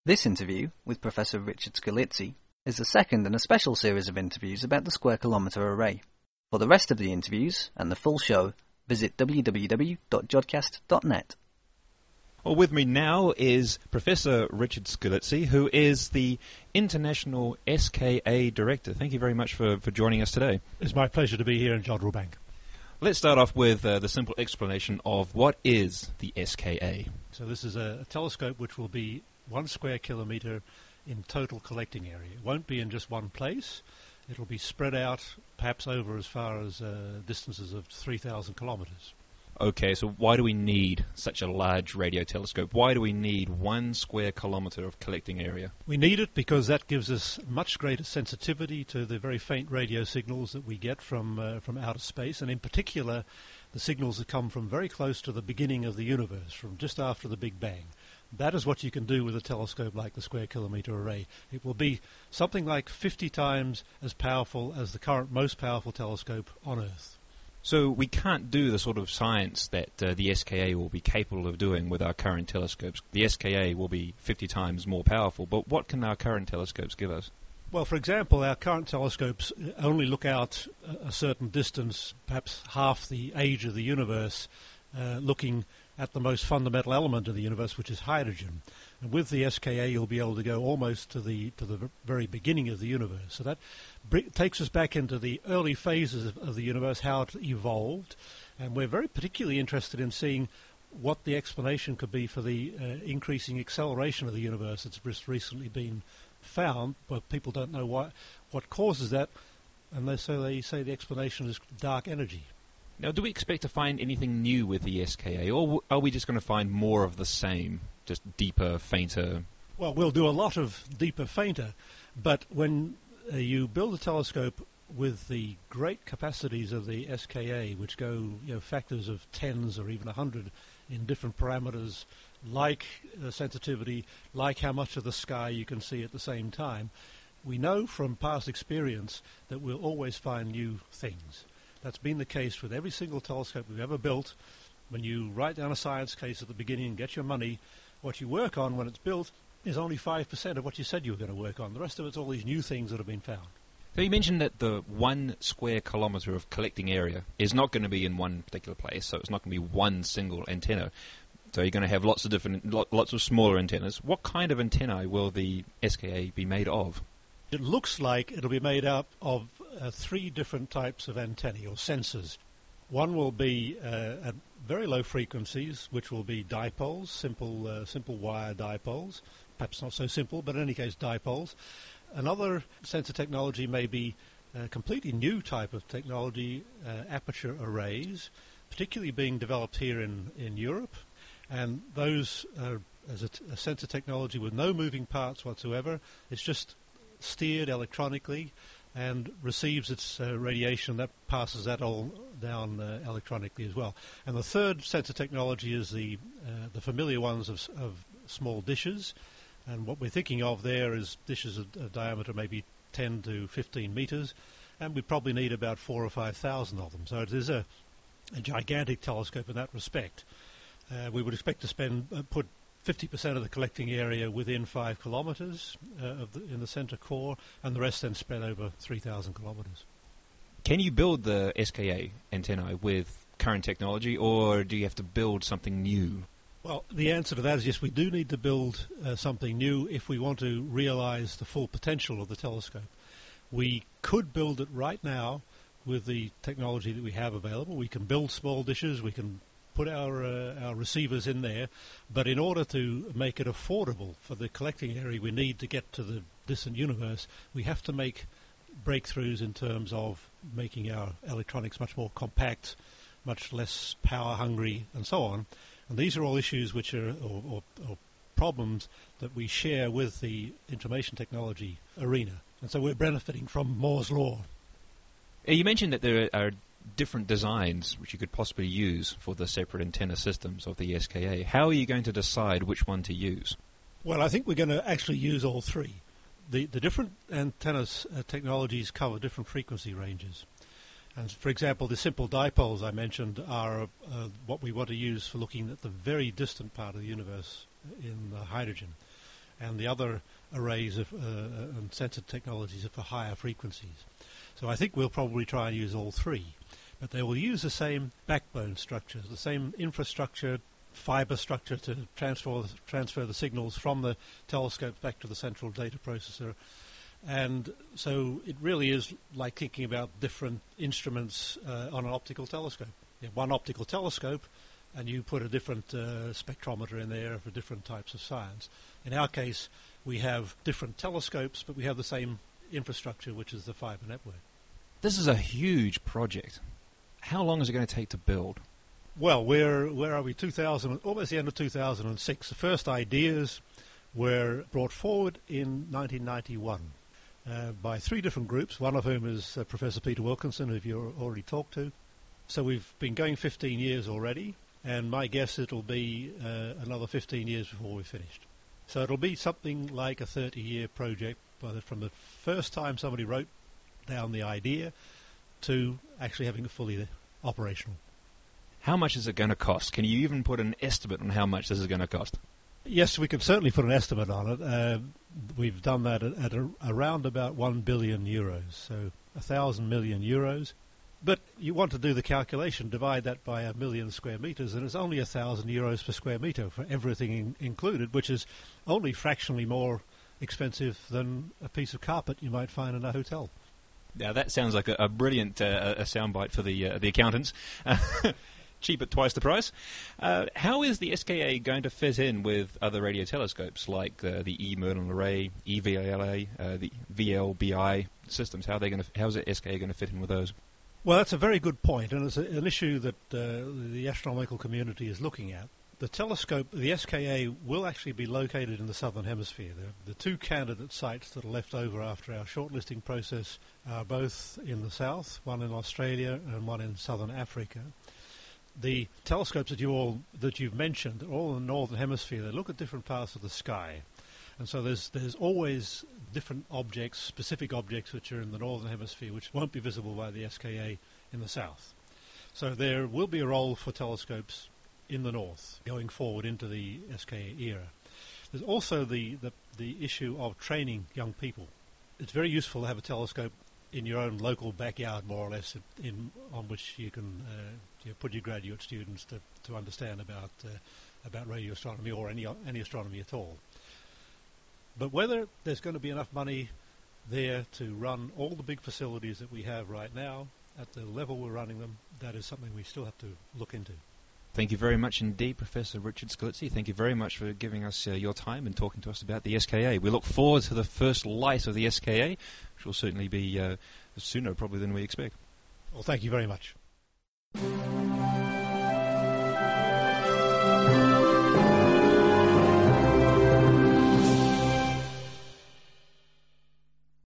This interview with Professor Richard Scalizzi is the second in a special series of interviews about the Square Kilometre Array. For the rest of the interviews and the full show, visit www.jodcast.net. Well, with me now is Professor Richard Scalizzi, who is the International SKA Director. Thank you very much for joining us today. It's my pleasure to be here in Jodrell Bank. Let's start off with the simple explanation of what is the SKA. So this is a telescope which will be 1 square kilometre in total collecting area. It won't be in just one place. It'll be spread out perhaps over as far as distances of 3,000 kilometres. Okay, so why do we need such a large radio telescope? Why do we need 1 square kilometre of collecting area? We need it because that gives us much greater sensitivity to the very faint radio signals that we get from outer space, and in particular the signals that come from very close to the beginning of the universe, from just after the Big Bang. That is what you can do with a telescope like the Square Kilometre Array. It will be something like 50 times as powerful as the current most powerful telescope on Earth. So we can't do the sort of science that the SKA will be capable of doing with our current telescopes. The SKA will be 50 times more powerful, but what can our current telescopes give us? Well, for example, our current telescopes only look out a certain distance, perhaps half the age of the universe, looking at the most fundamental element of the universe, which is hydrogen. And with the SKA, you'll be able to go almost to the very beginning of the universe. So that takes us back into the early phases of the universe, how it evolved. And we're very particularly interested in seeing what the explanation could be for the increasing acceleration of the universe that's just recently been found, but people don't know what causes that, and so they say the explanation is dark energy. Now, do we expect to find anything new with the SKA, or are we just going to find more of the same, just deeper, fainter? Well, we'll do a lot of deeper, fainter, but when you build a telescope with the great capacities of the SKA, which go factors of tens or even 100 in different parameters, like sensitivity, like how much of the sky you can see at the same time, we know from past experience that we'll always find new things. That's been the case with every single telescope we've ever built. When you write down a science case at the beginning and get your money, what you work on when it's built is only 5% of what you said you were going to work on. The rest of it's all these new things that have been found. So you mentioned that the 1 square kilometre of collecting area is not going to be in one particular place, so it's not going to be one single antenna. So you're going to have lots of smaller antennas. What kind of antennae will the SKA be made of? It looks like it'll be made up of 3 different types of antennae or sensors. One will be at very low frequencies, which will be dipoles, simple wire dipoles. Perhaps not so simple, but in any case dipoles. Another sensor technology may be a completely new type of technology, aperture arrays, particularly being developed here in Europe. And those are as a sensor technology with no moving parts whatsoever. It's just steered electronically and receives its radiation. That passes that all down electronically as well. And the third sensor technology is the familiar ones of small dishes. And what we're thinking of there is dishes of diameter maybe 10 to 15 meters, and we probably need about 4,000 or 5,000 of them. So it is a gigantic telescope in that respect. We would expect to put 50% of the collecting area within 5 kilometres in the centre core, and the rest then spread over 3,000 kilometres. Can you build the SKA antennae with current technology, or do you have to build something new? Well, the answer to that is yes, we do need to build something new if we want to realise the full potential of the telescope. We could build it right now with the technology that we have available. We can build small dishes, we can put our receivers in there, but in order to make it affordable for the collecting area we need to get to the distant universe, we have to make breakthroughs in terms of making our electronics much more compact, much less power hungry, and so on. And these are all issues which are or problems that we share with the information technology arena. And so we're benefiting from Moore's law. You mentioned that there are different designs which you could possibly use for the separate antenna systems of the SKA. How are you going to decide which one to use? Well, I think we're going to actually use all 3. The different antennas technologies cover different frequency ranges. And for example, the simple dipoles I mentioned are what we want to use for looking at the very distant part of the universe in hydrogen. and the other arrays and sensor technologies are for higher frequencies. So I think we'll probably try and use all three. But they will use the same backbone structure, the same infrastructure, fiber structure to transfer the signals from the telescope back to the central data processor. And so it really is like thinking about different instruments on an optical telescope. You have one optical telescope, and you put a different spectrometer in there for different types of science. In our case, we have different telescopes, but we have the same infrastructure, which is the fiber network. This is a huge project. How long is it going to take to build? Well, where are we? Almost the end of 2006. The first ideas were brought forward in 1991 by three different groups, one of whom is Professor Peter Wilkinson, who you've already talked to. So we've been going 15 years already, and my guess it'll be another 15 years before we're finished. So it'll be something like a 30-year project from the first time somebody wrote down the idea to actually having it fully operational. How much is it going to cost? Can you even put an estimate on how much this is going to cost? Yes, we can certainly put an estimate on it. We've done that at around about 1 billion euros, so 1,000 million euros. But you want to do the calculation, divide that by 1 million square meters, and it's only 1,000 euros per square meter for everything included, which is only fractionally more expensive than a piece of carpet you might find in a hotel. Now that sounds like a brilliant a soundbite for the accountants. Cheap at twice the price. How is the SKA going to fit in with other radio telescopes like the E Merlin Array, EVLA, the VLBI systems? How's the SKA going to fit in with those? Well, that's a very good point, and it's an issue that the astronomical community is looking at. The telescope, the SKA, will actually be located in the southern hemisphere. The two candidate sites that are left over after our shortlisting process are both in the south, one in Australia and one in southern Africa. The telescopes that you've mentioned are all in the northern hemisphere. They look at different parts of the sky. And so there's always different objects, specific objects, which are in the northern hemisphere, which won't be visible by the SKA in the south. So there will be a role for telescopes in the north going forward into the SKA era. There's also the issue of training young people. It's very useful to have a telescope in your own local backyard, more or less, on which you can put your graduate students to understand about radio astronomy or any astronomy at all. But whether there's going to be enough money there to run all the big facilities that we have right now at the level we're running them, that is something we still have to look into. Thank you very much indeed, Professor Richard Scalizzi. Thank you very much for giving us your time and talking to us about the SKA. We look forward to the first light of the SKA, which will certainly be sooner probably than we expect. Well, thank you very much.